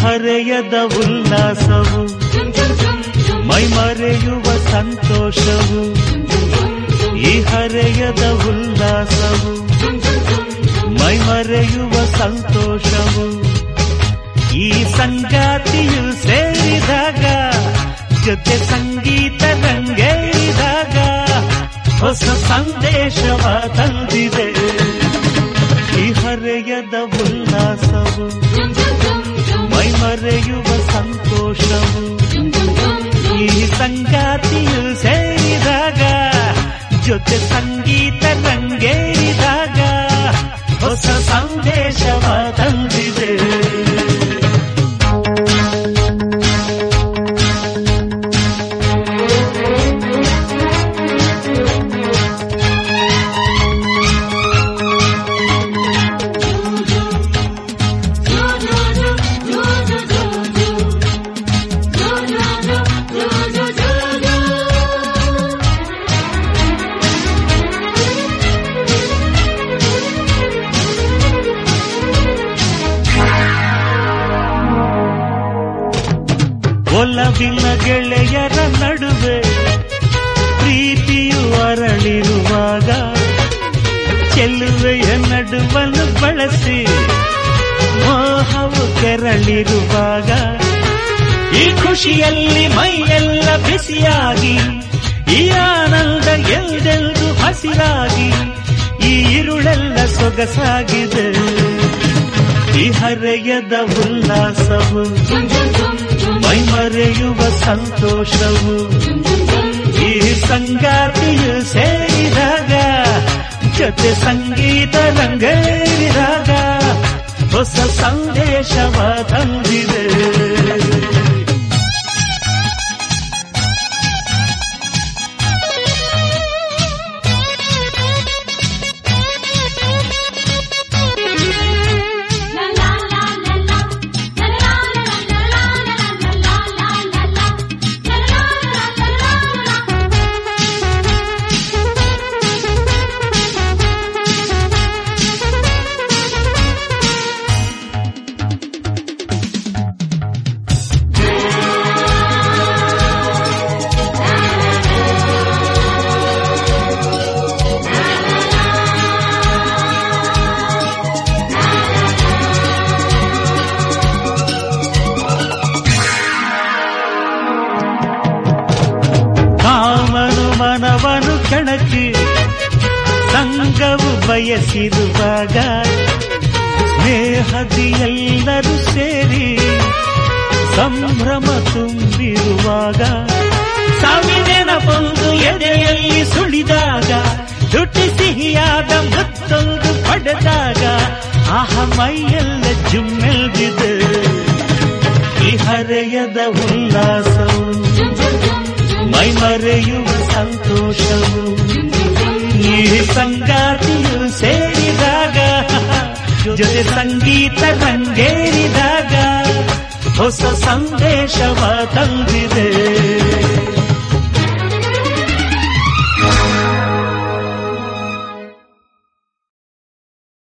ಹರೆಯದ ಉಲ್ಲಾಸವು ಮೈಮರೆಯುವ ಸಂತೋಷವು ಈ ಹರೆಯದ ಉಲ್ಲಾಸವು ಮೈಮರೆಯುವ ಸಂತೋಷವು ಈ ಸಂಗಾತಿಯು ಸೇರಿದಾಗ ಜೊತೆ ಸಂಗೀತ ರಂಗೇರಿದಾಗ ಹೊಸ ಸಂದೇಶವ ತಂದಿದೆ ಈ ಹರೆಯದ ಉಲ್ಲಾಸವು ಮೈಮರೆಯುವ ಸಂತೋಷವು ಈ ಸಂಗಾತಿಯು ಸೇರಿದಾಗ ಜೊತೆ ಸಂಗೀತ ರಂಗೇರಿದಾಗ ಹೊಸ ಸಂದೇಶವ ತಂದಿದೆ ಒಲವಿನ ಗೆಳೆಯರ ನಡುವೆ ಪ್ರೀತಿಯು ಅರಳಿರುವಾಗ ಚೆಲುವೆಯ ನಡುವನ್ನು ಬಳಸಿ ಮೋಹವು ಕೆರಳಿರುವಾಗ ಈ ಖುಷಿಯಲ್ಲಿ ಮೈಯೆಲ್ಲ ಬಿಸಿಯಾಗಿ ಈ ಆನಂದ ಎಲ್ಲೆಂದು ಹಸಿರಾಗಿ ಈ ಇರುಳೆಲ್ಲ ಸೊಗಸಾಗಿದೆ ಈ ಹರೆಯದ ಉಲ್ಲಾಸವು ಮೈಮರೆಯುವ ಸಂತೋಷವು ಈ ಸಂಗಾತಿಯು ಸೇರಿದಾಗ ಜೊತೆ ಸಂಗೀತ ರಂಗೇರಿದಾಗ ಹೊಸ ಸಂದೇಶವ ತಂದಿದೆ ಮನವನು ಕೆಣಕಿ ಸಂಗವು ಬಯಸಿರುವಾಗ ಸ್ನೇಹದಿ ಎಲ್ಲರೂ ಸೇರಿ ಸಂಭ್ರಮ ತುಂಬಿರುವಾಗ ಸಾವಿನೆನಪೊಂದು ಎದೆಯಲ್ಲಿ ಸುಳಿದಾಗ ತುಟಿ ಸಿಹಿಯಾದ ಮತ್ತೊಂದು ಪಡೆದಾಗ ಆಹ ಮೈಯೆಲ್ಲ ಜುಮ್ಮೆಲ್ದಿದೆ ಈ ಹರೆಯದ ಉಲ್ಲಾಸವು ಮೈಮರೆಯುವ ಸಂತೋಷವು ಈ ಸಂಗಾತಿಯು ಸೇರಿದಾಗ ಜೊತೆ ಸಂಗೀತ ರಂಗೇರಿದಾಗ ಹೊಸ ಸಂದೇಶವ ತಂದಿದೆ